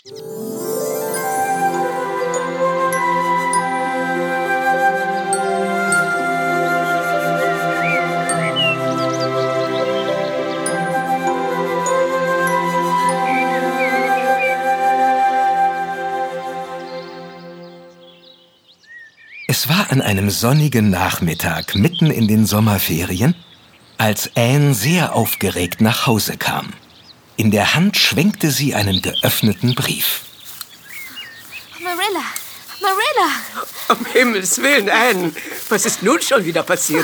Es war an einem sonnigen Nachmittag mitten in den Sommerferien, als Anne sehr aufgeregt nach Hause kam. In der Hand schwenkte sie einen geöffneten Brief. Marilla! Um Himmels Willen, Anne, was ist nun schon wieder passiert?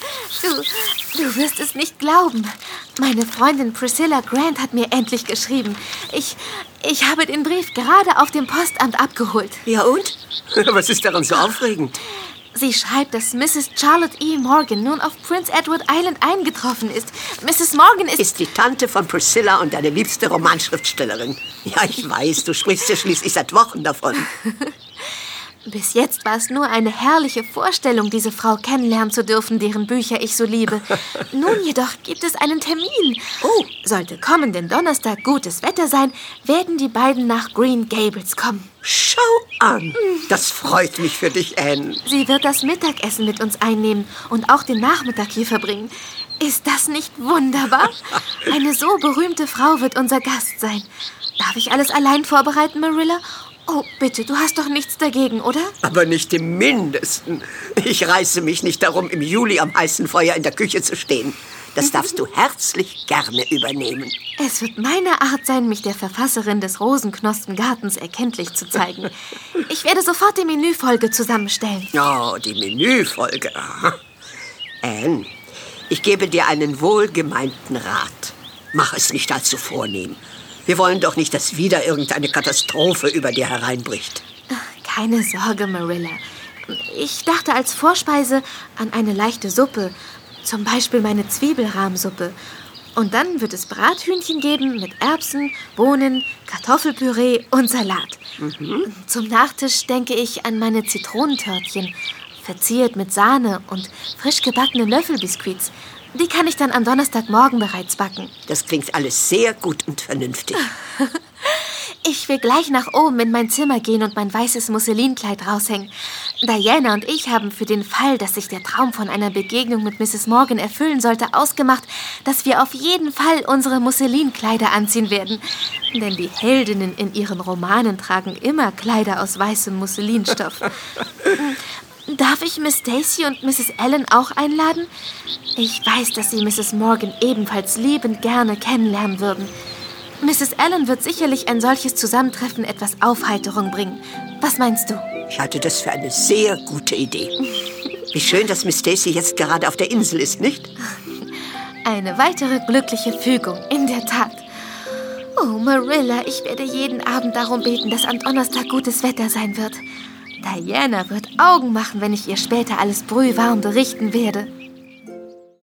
Du wirst es nicht glauben. Meine Freundin Priscilla Grant hat mir endlich geschrieben. Ich habe den Brief gerade auf dem Postamt abgeholt. Ja und? Was ist daran so aufregend? Sie schreibt, dass Mrs. Charlotte E. Morgan nun auf Prince Edward Island eingetroffen ist. Mrs. Morgan ist die Tante von Priscilla und deine liebste Romanschriftstellerin. Ja, ich weiß, du sprichst ja schließlich seit Wochen davon. Bis jetzt war es nur eine herrliche Vorstellung, diese Frau kennenlernen zu dürfen, deren Bücher ich so liebe. Nun jedoch gibt es einen Termin. Oh. Sollte kommenden Donnerstag gutes Wetter sein, werden die beiden nach Green Gables kommen. Schau an, das freut mich für dich, Anne. Sie wird das Mittagessen mit uns einnehmen und auch den Nachmittag hier verbringen. Ist das nicht wunderbar? Eine so berühmte Frau wird unser Gast sein. Darf ich alles allein vorbereiten, Marilla? Oh, bitte, du hast doch nichts dagegen, oder? Aber nicht im Mindesten. Ich reiße mich nicht darum, im Juli am heißen Feuer in der Küche zu stehen. Das darfst du herzlich gerne übernehmen. Es wird meine Art sein, mich der Verfasserin des Rosenknospengartens erkenntlich zu zeigen. Ich werde sofort die Menüfolge zusammenstellen. Oh, die Menüfolge. Anne, ich gebe dir einen wohlgemeinten Rat. Mach es nicht allzu vornehm. Wir wollen doch nicht, dass wieder irgendeine Katastrophe über dir hereinbricht. Keine Sorge, Marilla. Ich dachte als Vorspeise an eine leichte Suppe. Zum Beispiel meine Zwiebelrahmsuppe. Und dann wird es Brathühnchen geben mit Erbsen, Bohnen, Kartoffelpüree und Salat. Zum Nachtisch denke ich an meine Zitronentörtchen, verziert mit Sahne und frisch gebackenen Löffelbiskuits. Die kann ich dann am Donnerstagmorgen bereits backen. Das klingt alles sehr gut und vernünftig. Ich will gleich nach oben in mein Zimmer gehen und mein weißes Musselinkleid raushängen. Diana und ich haben für den Fall, dass sich der Traum von einer Begegnung mit Mrs. Morgan erfüllen sollte, ausgemacht, dass wir auf jeden Fall unsere Musselinkleider anziehen werden. Denn die Heldinnen in ihren Romanen tragen immer Kleider aus weißem Musselinstoff. Darf ich Miss Stacy und Mrs. Allen auch einladen? Ich weiß, dass sie Mrs. Morgan ebenfalls liebend gerne kennenlernen würden. Mrs. Allen wird sicherlich ein solches Zusammentreffen etwas Aufheiterung bringen. Was meinst du? Ich halte das für eine sehr gute Idee. Wie schön, dass Miss Stacy jetzt gerade auf der Insel ist, nicht? Eine weitere glückliche Fügung, in der Tat. Oh, Marilla, ich werde jeden Abend darum beten, dass am Donnerstag gutes Wetter sein wird. Diana wird Augen machen, wenn ich ihr später alles brühwarm berichten werde.